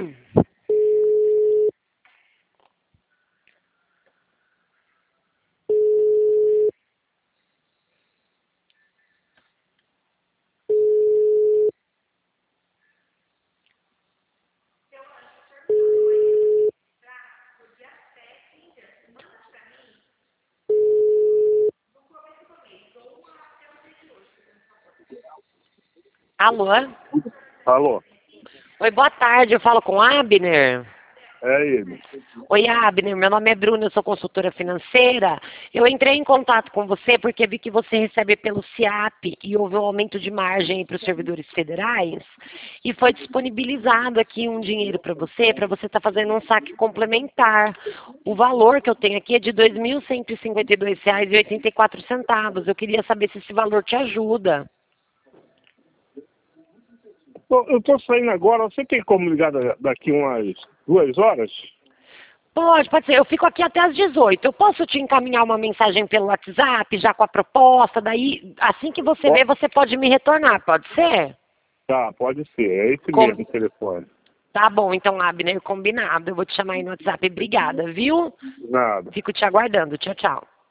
Alô? Alô, Oi, boa tarde. Eu falo com Abner. é ele. Oi, Abner. Meu nome é Bruna, eu sou consultora financeira. Eu entrei em contato com você porque vi que você recebe pelo SIAP e houve um aumento de margem para os servidores federais e foi disponibilizado aqui um dinheiro para você estar fazendo um saque complementar. O valor que eu tenho aqui é de R$ 2.152,84. Eu queria saber se esse valor te ajuda. Eu tô saindo agora, você tem como ligar daqui umas 2 horas? Pode ser. Eu fico aqui até às 18. Eu posso te encaminhar uma mensagem pelo WhatsApp, já com a proposta, daí, assim que você ver, você pode me retornar, pode ser? Tá, pode ser, é esse Com- mesmo o telefone. Tá bom, então, Abner, combinado. Eu vou te chamar aí no WhatsApp. Obrigada, viu? Nada. Fico te aguardando. Tchau, tchau.